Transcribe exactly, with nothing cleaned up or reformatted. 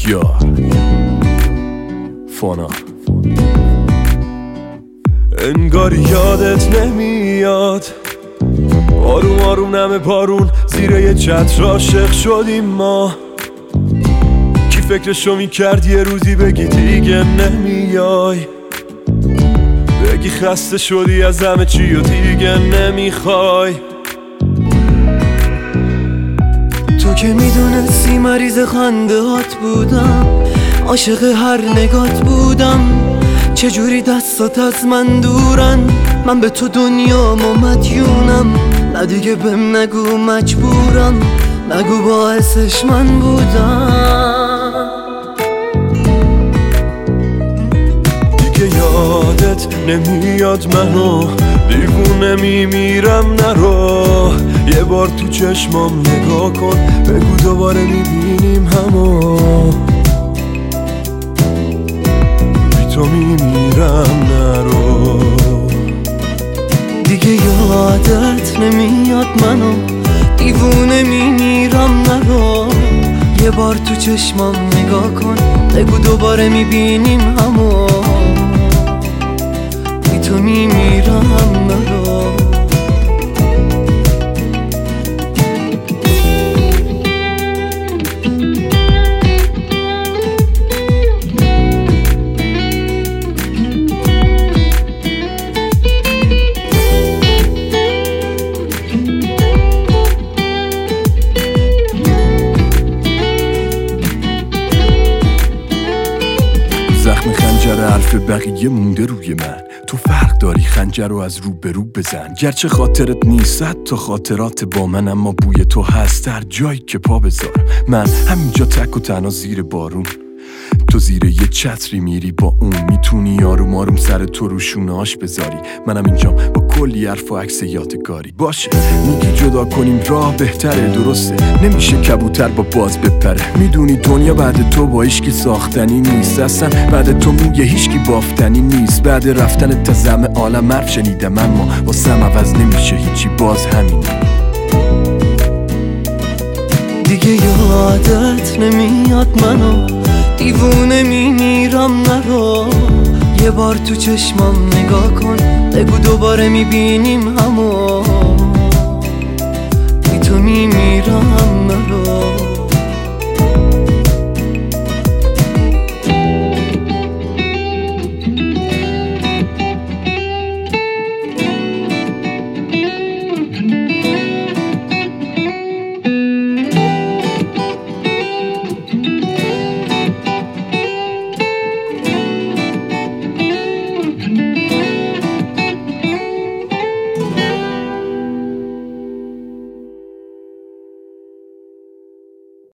یار فانا انگاری یادت نمیاد آروم آروم نمه بارون زیر یه چتر عاشق شدیم ما. کی فکرشو میکرد یه روزی بگی دیگه نمیای، بگی خسته شدی از همه چی و دیگه نمیخوای. تو که میدونستی مریض خنده هات بودم، عاشق هر نگات بودم. چجوری دستات از من دورن، من به تو دنیامو مدیونم. نه دیگه بهم نگو مجبورم، نگو باعثش من بودم. دیگه یادت نمیاد منو دیوونه میمیرم نرو. یه بار تو چشمام نگاه کن بگو دوباره میبینیم همو. بی تو میمیرم نرو. دیگه یادت نمیاد منو دیوونه میمیرم نرو. یه بار تو چشمام نگاه کن بگو دوباره میبینیم همو. بی تو میمیرم نرو. زخم خنجر حرف بقیه مونده روی من، تو فرق داری خنجر رو از رو به رو بزن. گرچه خاطرت نیست تا خاطرات با من، اما بوی تو هست در جایی که پا بذارم. من همینجا تک و تنها زیر بارون، تو زیر یه چتری میری با اون. میتونی آروم آروم سر تو رو شونه‌اش بذاری، منم اینجام با کلی حرف و عکس یادگاری. باشه میگی جدا کنیم راه بهتره، درسته نمیشه کبوتر با باز بپره. میدونی دنیا بعد تو با هیچکی ساختنی نیست، اصلا بعد تو موی هیچکی بافتنی نیست. بعد رفتن تا زم عالم حرف شنیدم اما واسم عوض نمیشه هیچی، باز همین. دیگه یادت نمیاد منو دیوونه میمیرم نرو. یه بار تو چشمام نگاه کن بگو دوباره میبینیم همو.